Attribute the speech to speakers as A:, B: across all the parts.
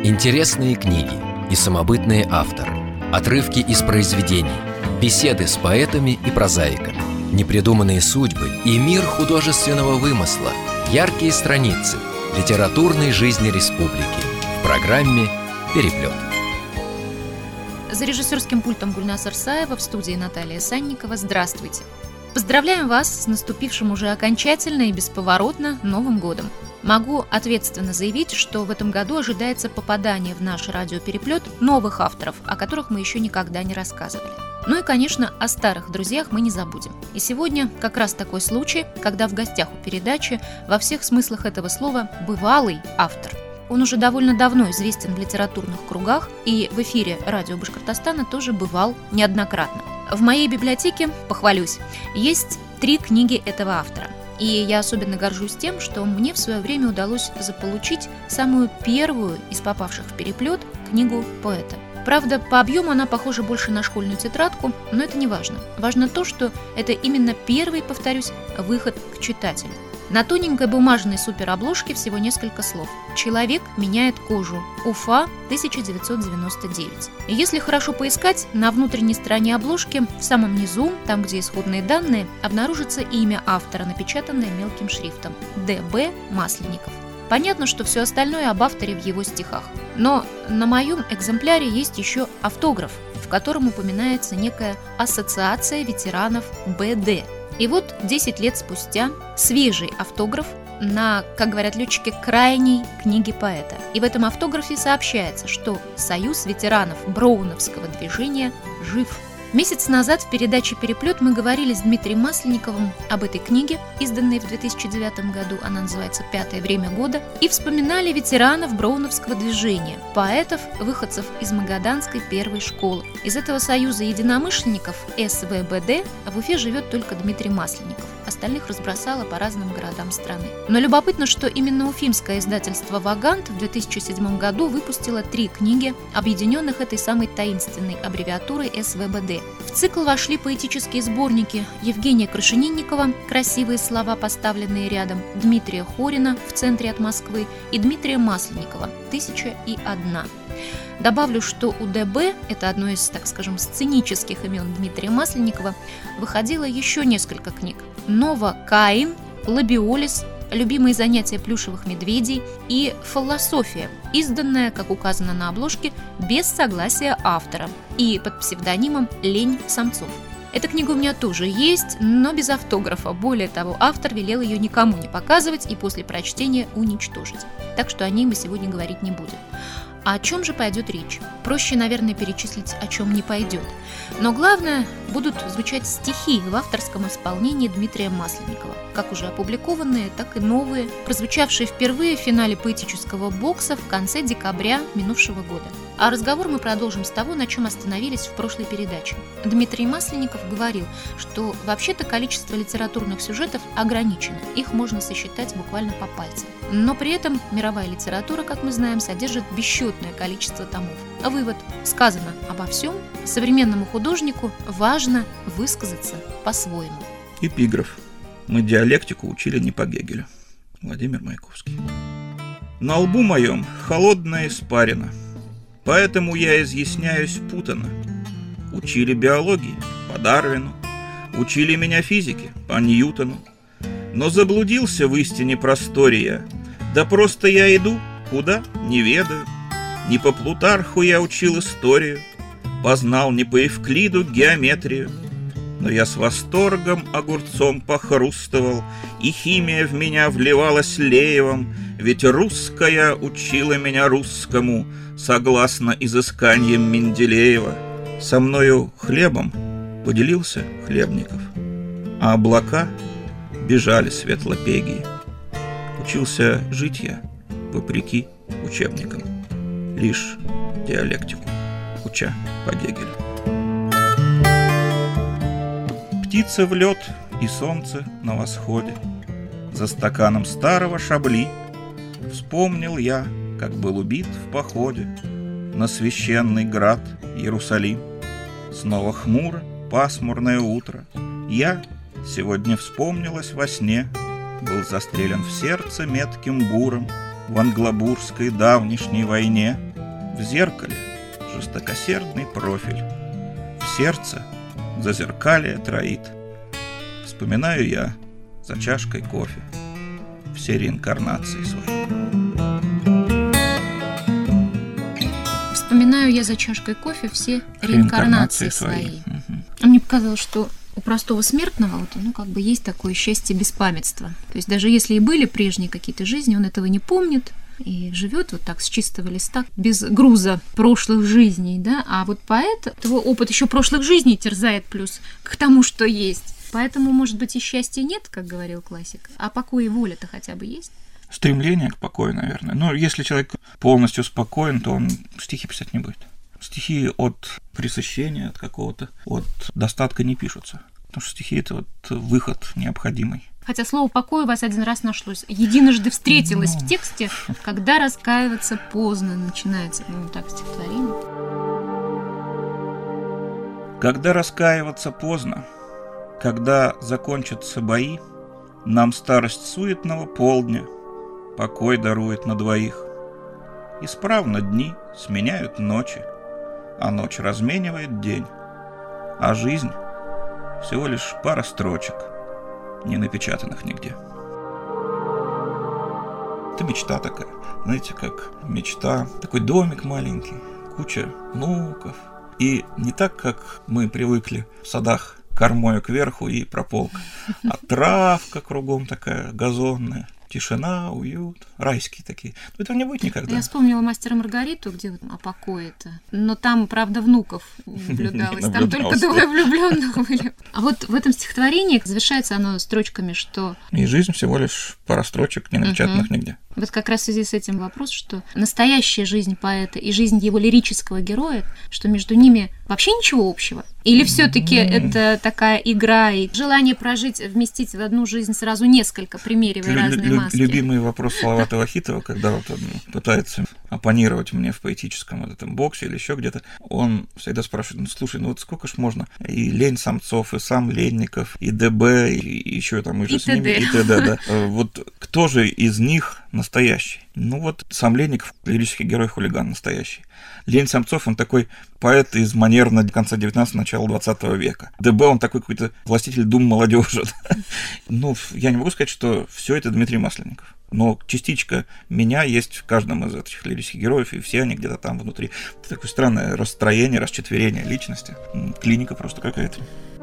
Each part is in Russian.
A: Интересные книги и самобытные авторы, отрывки из произведений, беседы с поэтами и прозаиками, непридуманные судьбы и мир художественного вымысла, яркие страницы литературной жизни республики в программе «Переплет».
B: За режиссерским пультом Гульнас Ирсаева, в студии Наталья Санникова. Здравствуйте! Поздравляем вас с наступившим уже окончательно и бесповоротно Новым годом! Могу ответственно заявить, что в этом году ожидается попадание в наш радиопереплет новых авторов, о которых мы еще никогда не рассказывали. Ну и, конечно, о старых друзьях мы не забудем. И сегодня как раз такой случай, когда в гостях у передачи во всех смыслах этого слова бывалый автор. Он уже довольно давно известен в литературных кругах и в эфире радио Башкортостана тоже бывал неоднократно. В моей библиотеке, похвалюсь, есть 3 книги этого автора. И я особенно горжусь тем, что мне в свое время удалось заполучить самую первую из попавших в переплет книгу поэта. Правда, по объему она похожа больше на школьную тетрадку, но это не важно. Важно то, что это именно первый, повторюсь, выход к читателю. На тоненькой бумажной суперобложке всего несколько слов. «Человек меняет кожу. Уфа, 1999». И если хорошо поискать, на внутренней стороне обложки, в самом низу, там, где исходные данные, обнаружится имя автора, напечатанное мелким шрифтом – Д.Б. Масленников. Понятно, что все остальное об авторе в его стихах. Но на моем экземпляре есть еще автограф, в котором упоминается некая ассоциация ветеранов БД. И вот 10 лет спустя свежий автограф на, как говорят летчики, крайней книге поэта. И в этом автографе сообщается, что Союз ветеранов Броуновского движения жив. Месяц назад в передаче «Переплет» мы говорили с Дмитрием Масленниковым об этой книге, изданной в 2009 году, она называется «Пятое время года», и вспоминали ветеранов Броуновского движения, поэтов, выходцев из Магаданской первой школы. Из этого союза единомышленников СВБД в Уфе живет только Дмитрий Масленников, остальных разбросало по разным городам страны. Но любопытно, что именно уфимское издательство «Вагант» в 2007 году выпустило 3 книги, объединенных этой самой таинственной аббревиатурой СВБД. В цикл вошли поэтические сборники Евгения Крашенинникова «Красивые слова, поставленные рядом», Дмитрия Хорина «В центре от Москвы» и Дмитрия Масленникова «1001». Добавлю, что у ДБ, это одно из, так скажем, сценических имен Дмитрия Масленникова, выходило еще несколько книг. «Нова Каин», «Лабиолис», «Любимые занятия плюшевых медведей» и «Философия», изданная, как указано на обложке, без согласия автора и под псевдонимом «Лень самцов». Эта книга у меня тоже есть, но без автографа. Более того, автор велел ее никому не показывать и после прочтения уничтожить. Так что о ней мы сегодня говорить не будем. А о чем же пойдет речь? Проще, наверное, перечислить, о чем не пойдет. Но главное, будут звучать стихи в авторском исполнении Дмитрия Масленникова, как уже опубликованные, так и новые, прозвучавшие впервые в финале поэтического бокса в конце декабря минувшего года. А разговор мы продолжим с того, на чем остановились в прошлой передаче. Дмитрий Масленников говорил, что вообще-то количество литературных сюжетов ограничено, их можно сосчитать буквально по пальцам. Но при этом мировая литература, как мы знаем, содержит бесчетное количество томов. А вывод: сказано обо всем, современному художнику важно высказаться по-своему.
C: Эпиграф. Мы диалектику учили не по Гегелю. Владимир Маяковский. На лбу моем холодная испарина, поэтому я изъясняюсь путанно. Учили биологии по Дарвину, учили меня физике по Ньютону, но заблудился в истине просторе я. Да просто я иду, куда, не ведаю. Не по Плутарху я учил историю, познал не по Евклиду геометрию. Но я с восторгом огурцом похрустывал, и химия в меня вливалась леевом, ведь русская учила меня русскому, согласно изысканиям Менделеева. Со мною хлебом поделился Хлебников, а облака бежали светлопегие. Учился жить я, вопреки учебникам, лишь диалектику уча по Гегелю. Птица в лед и солнце на восходе, за стаканом старого шабли вспомнил я, как был убит в походе на священный град Иерусалим. Снова хмуро, пасмурное утро. Я сегодня вспомнилось во сне, был застрелен в сердце метким буром в англобурской давнишней войне. В зеркале жестокосердный профиль, в сердце зазеркалье троит. Вспоминаю я за чашкой кофе все реинкарнации свои.
B: Вспоминаю я за чашкой кофе все реинкарнации свои. А мне показалось, что у простого смертного есть такое счастье беспамятства. То есть даже если и были прежние какие-то жизни, он этого не помнит и живет вот так с чистого листа, без груза прошлых жизней, да. А вот поэт, его опыт еще прошлых жизней терзает плюс к тому, что есть. Поэтому, может быть, и счастья нет, как говорил классик, а покой и воля-то хотя бы есть.
C: Стремление к покою, наверное. Но если человек полностью спокоен, то он стихи писать не будет. Стихи от пресыщения, от какого-то, от достатка не пишутся. Потому что стихи — это вот выход необходимый.
B: Хотя слово «покой» у вас один раз нашлось. Единожды встретилось в тексте, когда раскаиваться поздно начинается. Так стихотворение.
C: Когда раскаиваться поздно, когда закончатся бои, нам старость суетного полдня покой дарует на двоих. Исправно дни сменяют ночи, а ночь разменивает день, а жизнь всего лишь пара строчек, не напечатанных нигде. Это мечта такая, знаете, как мечта. Такой домик маленький, куча внуков. И не так, как мы привыкли в садах, кормою кверху и прополка, а травка кругом такая газонная. Тишина, уют, райские такие. Но этого не будет никогда.
B: Я вспомнила «Мастера и Маргариту», где о покое-то. Но там, правда, внуков наблюдалось. Там только двое влюбленных были. А вот в этом стихотворении завершается оно строчками, что...
C: И жизнь всего лишь пара строчек, не напечатанных нигде.
B: Вот как раз в связи с этим вопрос, что настоящая жизнь поэта и жизнь его лирического героя, что между ними вообще ничего общего? Или все-таки это такая игра и желание прожить, вместить в одну жизнь сразу несколько, примеривая разные маски?
C: Любимый вопрос Салавата Вахитова, когда вот он пытается оппонировать мне в поэтическом вот этом боксе или еще где-то, он всегда спрашивает: слушай, вот сколько ж можно? И Лень Самцов, и сам Ленников, и ДБ, и еще там и же с ними, и т.д. Да. Вот кто же из них настоящий? Сам Ленников, лирический герой-хулиган настоящий. Лень Самцов, он такой поэт из манерно конца 19-го, начала 20 века. ДБ, он такой какой-то властитель дум молодежи. Я не могу сказать, что все это Дмитрий Масленников. Но частичка меня есть в каждом из этих лирических героев, и все они где-то там внутри. Это такое странное расстроение, расчетверение личности. Клиника просто какая-то.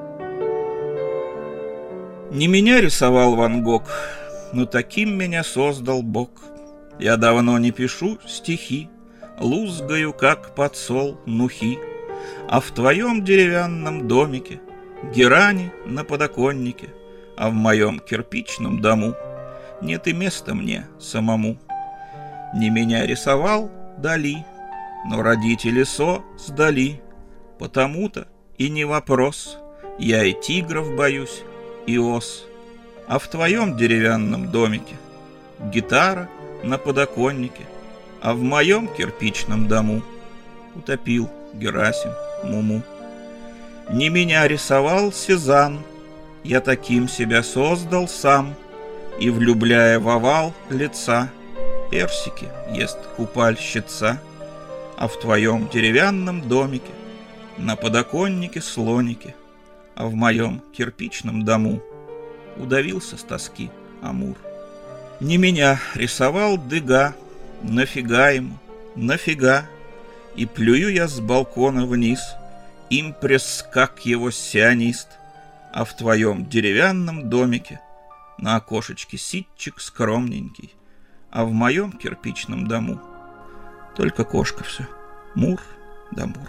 C: Не меня рисовал Ван Гог, но таким меня создал Бог. Я давно не пишу стихи, лузгаю, как подсол нухи, а в твоем деревянном домике герани на подоконнике, а в моем кирпичном дому нет и места мне самому. Не меня рисовал Дали, но родители создали, потому-то и не вопрос, я и тигров боюсь, и ос. А в твоем деревянном домике гитара на подоконнике, а в моем кирпичном дому утопил Герасим Муму. Не меня рисовал Сезанн, я таким себя создал сам, и, влюбляя в овал лица, персики ест купальщица. А в твоем деревянном домике на подоконнике слоники, а в моем кирпичном дому удавился с тоски Амур. Не меня рисовал Дега, нафига ему, нафига, и плюю я с балкона вниз, импресс, как его сионист, а в твоем деревянном домике на окошечке ситчик скромненький, а в моем кирпичном дому только кошка все, мур да мур.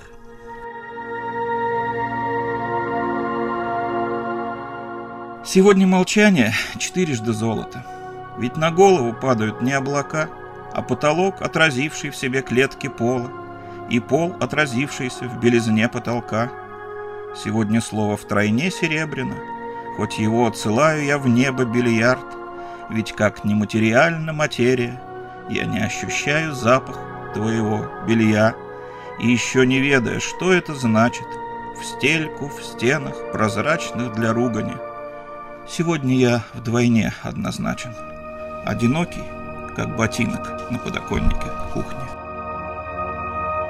C: Сегодня молчание, 4 золота. Ведь на голову падают не облака, а потолок, отразивший в себе клетки пола, и пол, отразившийся в белизне потолка. Сегодня слово втройне серебряно, хоть его отсылаю я в небо бильярд, ведь как нематериальна материя, я не ощущаю запах твоего белья, и еще не ведая, что это значит, в стельку, в стенах, прозрачных для ругани. Сегодня я вдвойне однозначен, одинокий, как ботинок на подоконнике кухни.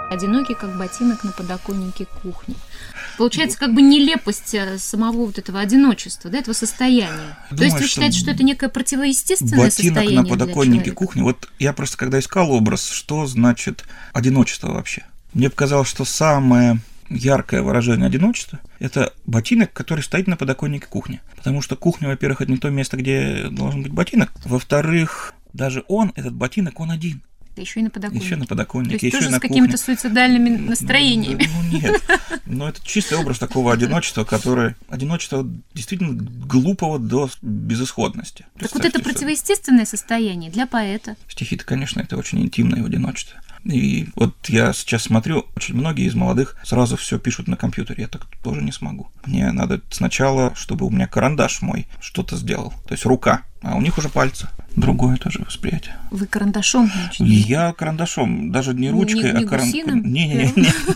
B: Одинокий, как ботинок на подоконнике кухни. Получается, как бы нелепость самого вот этого одиночества, да, этого состояния. То есть вы считаете, что это некое противоестественное состояние
C: ботинок на подоконнике кухни. Вот я просто когда искал образ, что значит одиночество вообще, мне показалось, что самое яркое выражение одиночества – это ботинок, который стоит на подоконнике кухни. Потому что кухня, во-первых, это не то место, где должен быть ботинок. Во-вторых, даже этот ботинок, он один.
B: Еще и на подоконнике.
C: Еще на подоконнике,
B: то есть
C: еще
B: тоже
C: и на
B: с какими-то суицидальными настроениями.
C: Ну нет, но это чистый образ такого одиночества, одиночество действительно глупого до безысходности.
B: Так вот это противоестественное состояние для поэта.
C: Стихи-то, конечно, это очень интимное одиночество. И вот я сейчас смотрю, очень многие из молодых сразу все пишут на компьютере. Я так тоже не смогу. Мне надо сначала, чтобы у меня карандаш мой что-то сделал. То есть рука. А у них уже пальцы. Другое тоже восприятие.
B: Вы карандашом, значит?
C: Я карандашом. Даже не ручкой,
B: а карандашом.
C: Не.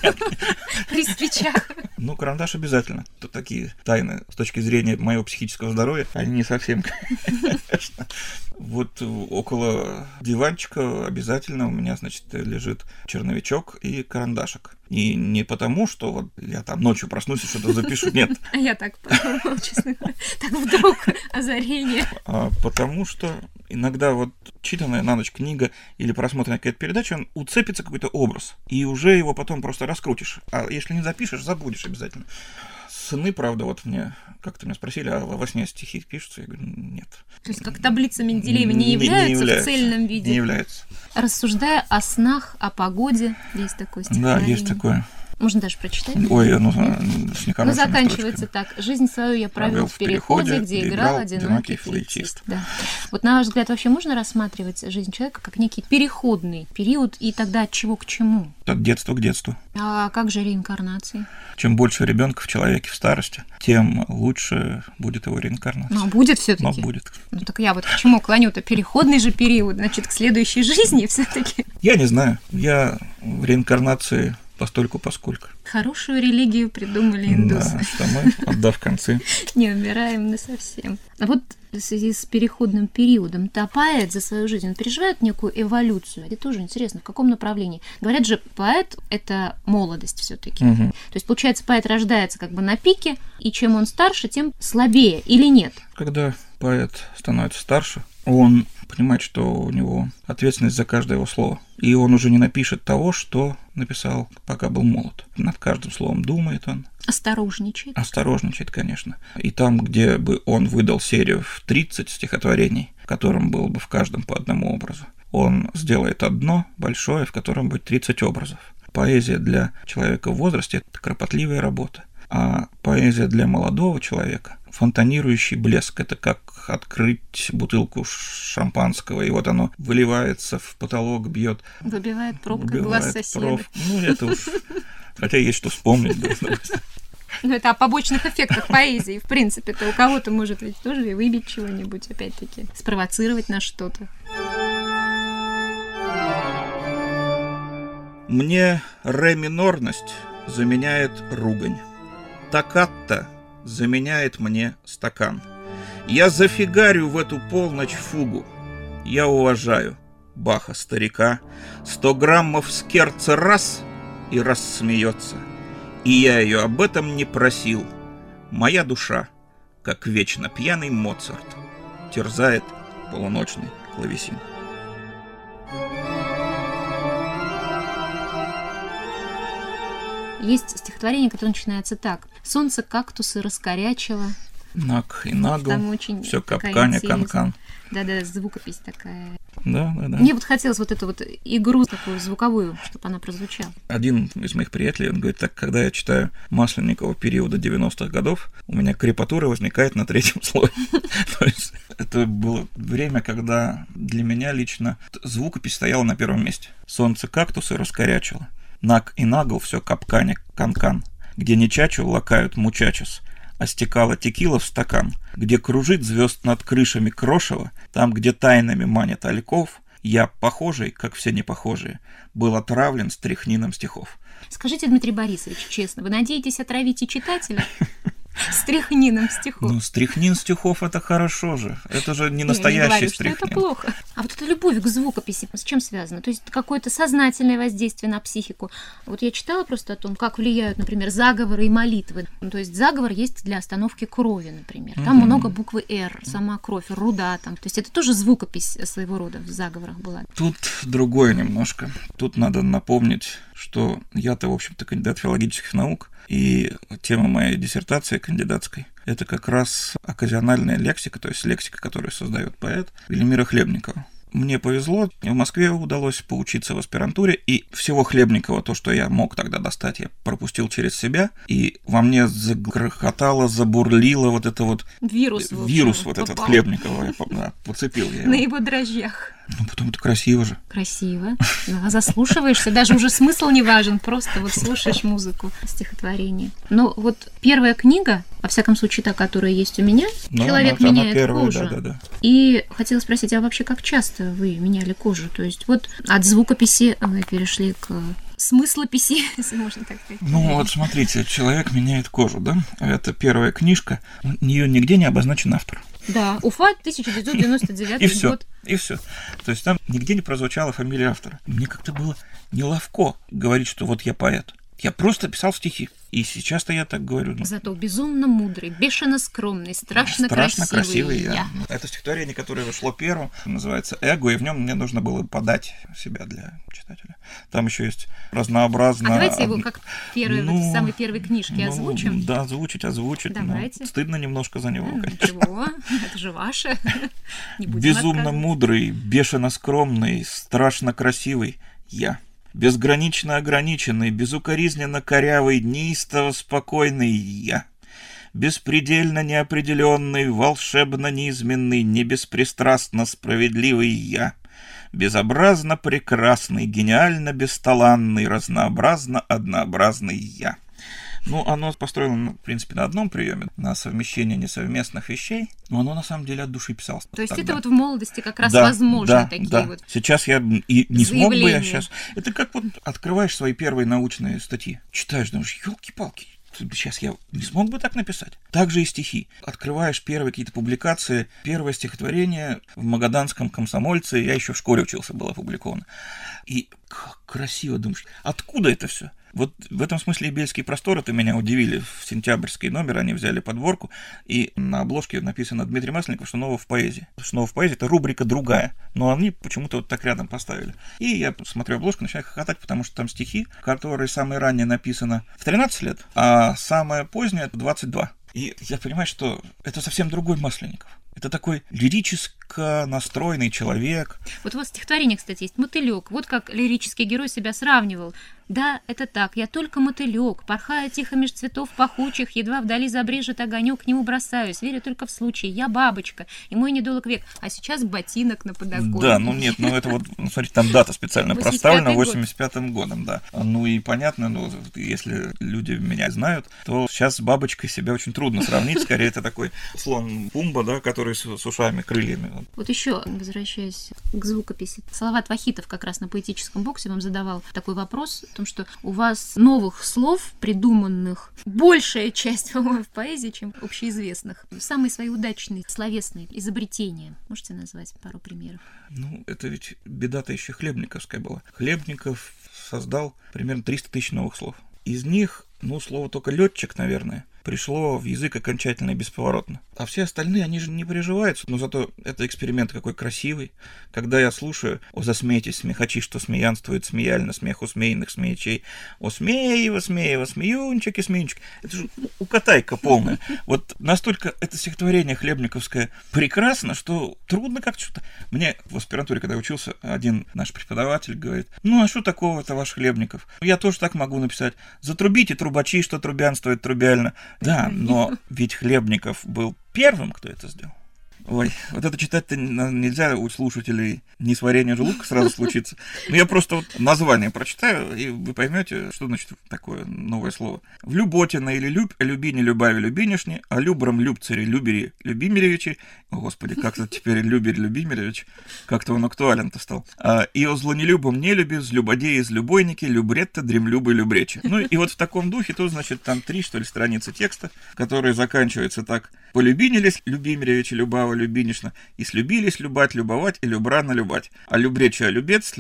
B: При свечах.
C: Ну, карандаш обязательно. Тут такие тайны с точки зрения моего психического здоровья. Они не совсем, конечно. Вот около диванчика обязательно у меня, значит, лежит черновичок и карандашик. И не потому, что вот я там ночью проснусь и что-то запишу, нет.
B: А я так подумала, честно говоря. Так вдруг озарение.
C: А потому что иногда вот читанная на ночь книга или просмотренная какая-то передача, он уцепится какой-то образ, и уже его потом просто раскрутишь. А если не запишешь, забудешь обязательно. Сны, правда, вот мне как-то меня спросили, а во сне стихи пишутся? Я говорю, нет.
B: То есть как таблица Менделеева не является в цельном виде?
C: Не является.
B: Рассуждая о снах, о погоде, есть такое стихотворение.
C: Да, есть такое.
B: Можно даже прочитать?
C: Ой, с нехорошими
B: Ну, заканчивается так. «Жизнь свою я провел в переходе, где играл одинокий флейтист». Да. Вот, на ваш взгляд, вообще можно рассматривать жизнь человека как некий переходный период, и тогда от чего к чему?
C: От детства к детству.
B: А как же реинкарнации?
C: Чем больше ребенка в человеке в старости, тем лучше будет его реинкарнация.
B: Но будет все-таки.
C: Но будет.
B: Ну так я вот к чему клоню-то? Переходный же период, значит, к следующей жизни все-таки.
C: Я не знаю. Я в реинкарнации постольку-поскольку.
B: Хорошую религию придумали индусы.
C: Да, что мы, отдав концы,
B: не умираем насовсем. А вот в связи с переходным периодом, поэт за свою жизнь, он переживает некую эволюцию. Это тоже интересно, в каком направлении. Говорят же, поэт — это молодость все-таки.
C: Угу.
B: То есть, получается, поэт рождается как бы на пике, и чем он старше, тем слабее, или нет?
C: Когда поэт становится старше, он понимает, что у него ответственность за каждое его слово. И он уже не напишет того, что написал, пока был молод. Над каждым словом думает он.
B: Осторожничает.
C: Осторожничает, конечно. И там, где бы он выдал серию в 30 стихотворений, в котором было бы в каждом по одному образу, он сделает одно большое, в котором будет 30 образов. Поэзия для человека в возрасте – это кропотливая работа. А поэзия для молодого человека – фонтанирующий блеск. Это как открыть бутылку шампанского, и вот оно выливается в потолок, бьет.
B: Выбивает пробкой глаз соседа.
C: Ну, это уж... Хотя есть что вспомнить.
B: Ну, это о побочных эффектах поэзии. В принципе-то у кого-то может ведь тоже и выбить чего-нибудь, опять-таки, спровоцировать на что-то.
C: Мне ре-минорность заменяет ругань. Токкатто заменяет мне стакан. Я зафигарю в эту полночь фугу. Я уважаю Баха старика. 100 граммов скерца раз и рассмеется. И я ее об этом не просил. Моя душа, как вечно пьяный Моцарт, терзает полуночный клавесин.
B: Есть стихотворение, которое начинается так. «Солнце кактусы раскорячило».
C: Наг и нагл, все капканя, канкан.
B: Да-да, звукопись такая.
C: Да.
B: Мне вот хотелось вот эту вот игру такую звуковую, чтобы она прозвучала.
C: Один из моих приятелей, он говорит, так, когда я читаю Масленникова периода 90-х годов, у меня крепатура возникает на 3-м слое. То есть это было время, когда для меня лично звукопись стояла на первом месте. Солнце кактусы раскорячило. Наг и нагл, все капканя, канкан. Где не чачу, лакают мучачес. А стекала текила в стакан, где кружит звезд над крышами крошево, там, где тайнами манят ольков, я, похожий, как все непохожие, был отравлен стряхнином стихов.
B: Скажите, Дмитрий Борисович, честно, вы надеетесь отравить и читателя? Стряхнином стихов.
C: Ну, стряхнин стихов — это хорошо же. Это же не настоящий
B: я не говорю,
C: стряхнин.
B: что это плохо. А вот эта любовь к звукописи с чем связана? То есть какое-то сознательное воздействие на психику. Вот я читала просто о том, как влияют, например, заговоры и молитвы. То есть заговор есть для остановки крови, например. Там много буквы «Р», сама кровь, руда там. То есть это тоже звукопись своего рода в заговорах была.
C: Тут другое немножко. Тут надо напомнить, что я-то, в общем-то, кандидат филологических наук, и тема моей диссертации кандидатской — это как раз оказиональная лексика, то есть лексика, которую создает поэт Велимира Хлебникова. Мне повезло, в Москве удалось поучиться в аспирантуре, и всего Хлебникова, то, что я мог тогда достать, я пропустил через себя, и во мне загрохотало, забурлило вот это вот...
B: Вирус
C: вот этот Хлебникова, я подцепил я его.
B: На его дрожжах.
C: Ну, потом это красиво же.
B: Красиво. Да, заслушиваешься, даже уже смысл не важен, просто вот слушаешь музыку, стихотворение. Но вот первая книга, во всяком случае та, которая есть у меня, «Человек меняет кожу».
C: Да.
B: И хотела спросить, а вообще как часто вы меняли кожу? То есть вот от звукописи вы перешли к смыслописи, если можно так сказать.
C: Ну вот смотрите, «Человек меняет кожу», да? Это первая книжка, у нее нигде не обозначен автор.
B: Да, Уфа, 1999 год.
C: И все. То есть там нигде не прозвучала фамилия автора. Мне как-то было неловко говорить, что вот я поэт. Я просто писал стихи. И сейчас-то я так говорю.
B: Зато безумно мудрый, бешено скромный, страшно красивый я.
C: Это стихотворение, которое вышло первым, называется «Эго», и в нем мне нужно было подать себя для читателя. Там еще есть разнообразно...
B: А давайте его как в самой первой книжке озвучим.
C: Да, озвучить.
B: Давайте.
C: Стыдно немножко за него, конечно.
B: Ничего, это же ваше.
C: Безумно мудрый, бешено скромный, страшно красивый я. Безгранично ограниченный, безукоризненно корявый, неистово спокойный я. Беспредельно неопределенный, волшебно неизменный, небеспристрастно справедливый я. Безобразно прекрасный, гениально бесталанный, разнообразно однообразный я. Ну, оно построено, в принципе, на одном приеме, на совмещение несовместных вещей, но оно на самом деле от души писалось.
B: То есть
C: тогда.
B: это вот в молодости как раз возможно такие вот.
C: Сейчас я и не смог бы я сейчас.
B: заявления.
C: Это как вот открываешь свои первые научные статьи, читаешь, думаешь, елки-палки. Сейчас я не смог бы так написать. Также и стихи. Открываешь первые какие-то публикации. Первое стихотворение в Магаданском комсомольце, я еще в школе учился, было опубликовано. И как красиво, думаешь, откуда это все? Вот в этом смысле и «Бельские просторы» меня удивили. В сентябрьский номер они взяли подборку, и на обложке написано Дмитрий Масленников, что новое в поэзии. Что новое в поэзии — это рубрика другая, но они почему-то вот так рядом поставили. И я смотрю обложку, начинаю хохотать, потому что там стихи, которые самые ранние написано в 13 лет, а самое позднее — это 22. И я понимаю, что это совсем другой Масленников. Это такой лирически настроенный человек.
B: Вот у вас стихотворение, кстати, есть «Мотылёк». Вот как лирический герой себя сравнивал. Да, это так, я только мотылёк, порхая тихо меж цветов пахучих, едва вдали забрежет огонёк, к нему бросаюсь, верю только в случай, я бабочка, и мой недолг век, а сейчас ботинок на подоконнике.
C: Да, это вот, смотрите, там дата специально проставлена, 85-м годом, да. Ну и понятно, если люди меня знают, то сейчас с бабочкой себя очень трудно сравнить, скорее это такой слон Пумба, да, который с ушами, крыльями.
B: Вот еще, возвращаясь к звукописи, Салават Вахитов как раз на поэтическом боксе вам задавал такой вопрос, о том, что у вас новых слов, придуманных, большая часть, по-моему, в поэзии, чем общеизвестных. Самые свои удачные словесные изобретения. Можете назвать пару примеров?
C: Ну, это ведь беда-то еще хлебниковская была. Хлебников создал примерно 300 тысяч новых слов. Из них, слово только «летчик», наверное, пришло в язык окончательно и бесповоротно. А все остальные, они же не приживаются. Но зато это эксперимент какой красивый. Когда я слушаю «О, засмейтесь, смехачи, что смеянствуют, смеяльно, смех усмеянных смеячей, о, смеево, смеюнчики, смеюнчики». Это же укатайка полная. Вот настолько это стихотворение хлебниковское прекрасно, что трудно как-то что-то. Мне в аспирантуре, когда я учился, один наш преподаватель говорит: а что такого-то ваш Хлебников? Я тоже так могу написать. Затрубите, трубачи, что трубянствует трубяльно. Да, но ведь Хлебников был первым, кто это сделал. Ой, вот это читать-то нельзя, у слушателей несварение желудка сразу случится. Но я просто вот название прочитаю, и вы поймете, что значит такое новое слово. В люботина или люб, люби не любави любинишни, а любрам любцари любери любимиревичи. О, Господи, как-то теперь люберь любимиревич, как-то он актуален-то стал. И о злонелюбом не люби, злюбодеи из любойники, любретта, дремлюбы, любречи. Ну и вот в таком духе, тут, значит, там 3, что ли, страницы текста, которые заканчиваются так. Полюбинились любимиревичи, любава, любинишна, и слюбились любать, любовать, и любрана любать. А любречи, а любец,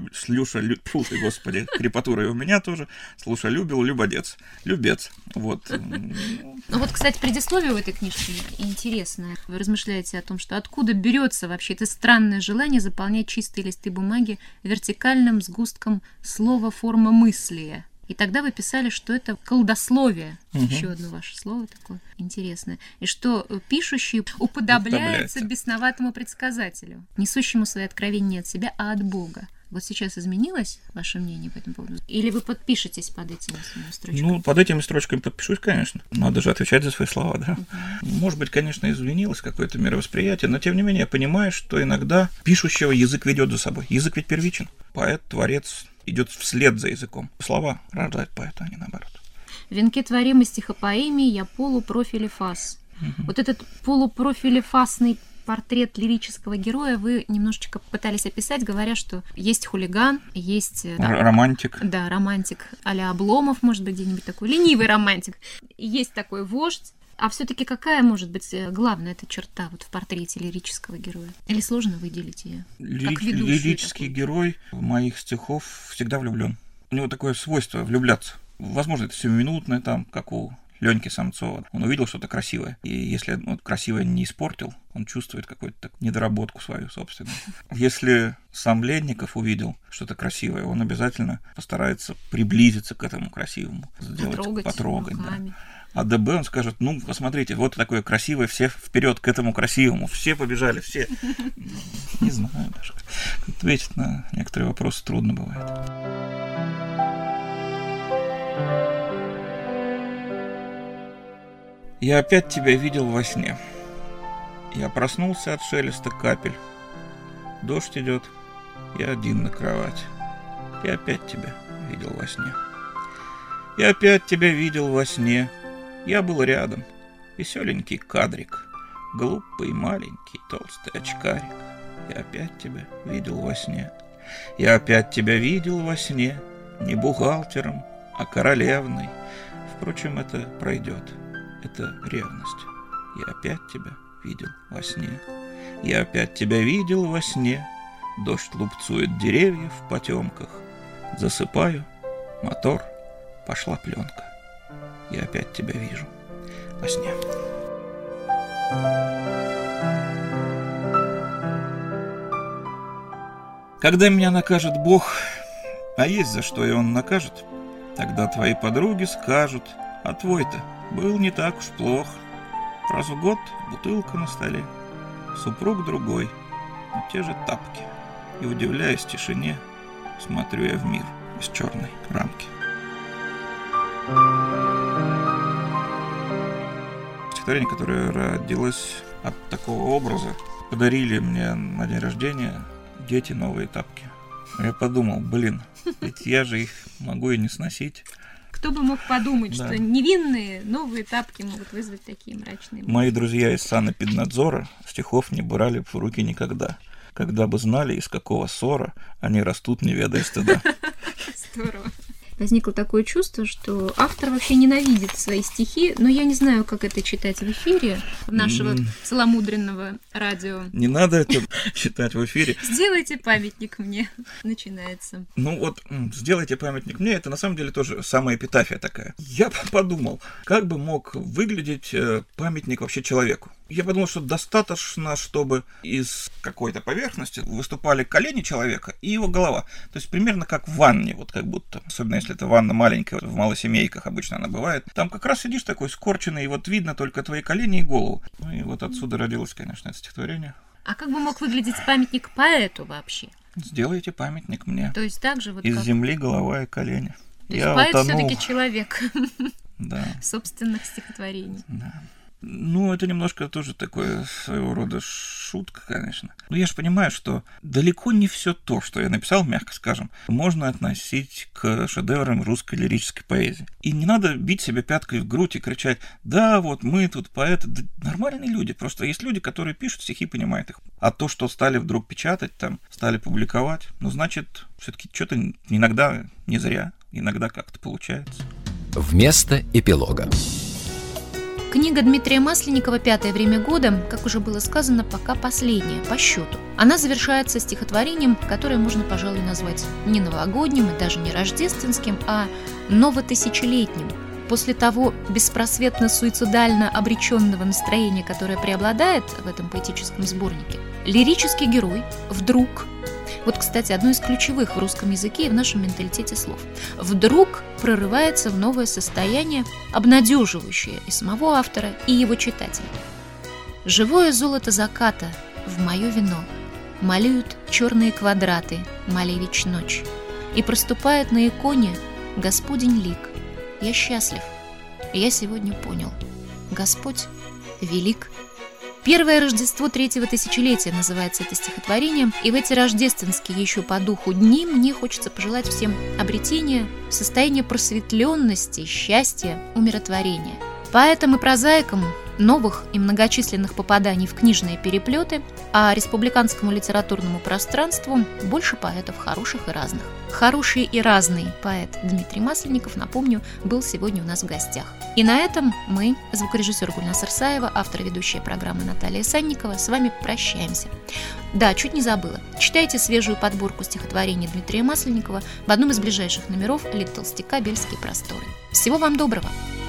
C: фу ты, Господи, крепатура и у меня тоже, слуша любил, любодец, любец, вот.
B: Ну вот, кстати, предисловие у этой книжки интересное. Вы размышляете о том, что откуда берется вообще это странное желание заполнять чистые листы бумаги вертикальным сгустком слова форма мысли. И тогда вы писали, что это колдословие. Еще одно ваше слово такое интересное. И что пишущий уподобляется бесноватому предсказателю, несущему свои откровения не от себя, а от Бога. Вот сейчас изменилось ваше мнение по этому поводу? Или вы подпишетесь под этими строчками?
C: Ну, под этими строчками подпишусь, конечно. Надо же отвечать за свои слова, да. Может быть, конечно, изменилось какое-то мировосприятие, но тем не менее я понимаю, что иногда пишущего язык ведет за собой. Язык ведь первичен. Поэт, творец идет вслед за языком. Слова рождают поэта, а не наоборот.
B: В венке творимой стихопоэмии я полупрофилефас. Вот этот полупрофилефасный портрет лирического героя вы немножечко пытались описать, говоря, что есть хулиган, есть...
C: Романтик.
B: Да, романтик а-ля Обломов, может быть, где-нибудь такой ленивый романтик. Есть такой вождь. А все-таки какая может быть главная эта черта вот в портрете лирического героя? Или сложно выделить ее?
C: Лирический герой моих стихов всегда влюблен. У него такое свойство влюбляться. Возможно, это сиюминутное, там, как у Леньки Самцова. Он увидел что-то красивое. И если красивое не испортил, он чувствует какую-то недоработку свою собственную. Если сам Ленников увидел что-то красивое, он обязательно постарается приблизиться к этому красивому. Потрогать, да. А ДБ он скажет, ну, посмотрите, вот такое красивое, все вперед к этому красивому, все побежали, все. Не знаю даже. Ответить на некоторые вопросы трудно бывает. Я опять тебя видел во сне. Я проснулся от шелеста капель. Дождь идет, я один на кровати. Я опять тебя видел во сне. Я опять тебя видел во сне. Я был рядом, веселенький кадрик, глупый, маленький, толстый очкарик. Я опять тебя видел во сне. Я опять тебя видел во сне, не бухгалтером, а королевной. Впрочем, это пройдет, это ревность. Я опять тебя видел во сне. Я опять тебя видел во сне. Дождь лупцует деревья в потемках. Засыпаю, мотор, пошла пленка. Я опять тебя вижу во сне. Когда меня накажет Бог, а есть за что и Он накажет, тогда твои подруги скажут, а твой-то был не так уж плох. Раз в год бутылка на столе, супруг другой, но те же тапки. И, удивляясь тишине, смотрю я в мир из черной рамки. Стихотворение, которое родилось от такого образа. Подарили мне на день рождения дети новые тапки. Я подумал, ведь я же их могу и не сносить.
B: Кто бы мог подумать, что невинные новые тапки могут вызвать такие мрачные мысли.
C: Мои друзья из санэпиднадзора стихов не брали в руки никогда. Когда бы знали, из какого ссора они растут, не ведая стыда.
B: Здорово. Возникло такое чувство, что автор вообще ненавидит свои стихи, но я не знаю, как это читать в эфире нашего целомудренного радио.
C: Не надо это читать в эфире.
B: Сделайте памятник мне. Начинается.
C: Ну вот, сделайте памятник мне, это на самом деле тоже самая эпитафия такая. Я подумал, как бы мог выглядеть памятник вообще человеку. Я подумал, что достаточно, чтобы из какой-то поверхности выступали колени человека и его голова. То есть примерно как в ванне, вот как будто. Особенно если это ванна маленькая, в малосемейках обычно она бывает. Там как раз сидишь такой скорченный, и вот видно только твои колени и голову. Ну и вот отсюда родилось, конечно, это стихотворение.
B: А как бы мог выглядеть памятник поэту вообще?
C: Сделайте памятник мне.
B: То есть так же вот
C: из
B: как...
C: земли голова и колени.
B: То есть поэт все-таки человек.
C: Да.
B: Собственных стихотворений.
C: Да. Ну, это немножко тоже такое своего рода шутка, конечно. Но я же понимаю, что далеко не все то, что я написал, мягко скажем, можно относить к шедеврам русской лирической поэзии. И не надо бить себя пяткой в грудь и кричать: да, вот мы тут поэты. Да, нормальные люди. Просто есть люди, которые пишут стихи, понимают их. А то, что стали вдруг печатать, там, стали публиковать, ну, значит, все-таки что-то иногда не зря, иногда как-то получается.
A: Вместо эпилога.
B: Книга Дмитрия Масленникова «Пятое время года», как уже было сказано, пока последняя по счету. Она завершается стихотворением, которое можно, пожалуй, назвать не новогодним и даже не рождественским, а новотысячелетним. После того беспросветно-суицидально обреченного настроения, которое преобладает в этом поэтическом сборнике, лирический герой вдруг, вот, кстати, одно из ключевых в русском языке и в нашем менталитете слов, вдруг прорывается в новое состояние, обнадеживающее и самого автора, и его читателей. «Живое золото заката в мое вино малюют черные квадраты, малевич ночь, и проступает на иконе Господень лик. Я счастлив, я сегодня понял, Господь велик». «Первое Рождество третьего тысячелетия» называется это стихотворение, и в эти рождественские еще по духу дни мне хочется пожелать всем обретения, состояния просветленности, счастья, умиротворения. Поэтам и прозаикам новых и многочисленных попаданий в книжные переплеты, а республиканскому литературному пространству больше поэтов хороших и разных. Хороший и разный поэт Дмитрий Масленников, напомню, был сегодня у нас в гостях. И на этом мы, звукорежиссер Гульнас Ирсаева, автор и ведущая программы Наталья Санникова, с вами прощаемся. Да, чуть не забыла. Читайте свежую подборку стихотворений Дмитрия Масленникова в одном из ближайших номеров Лит Толстяка «Бельские просторы». Всего вам доброго!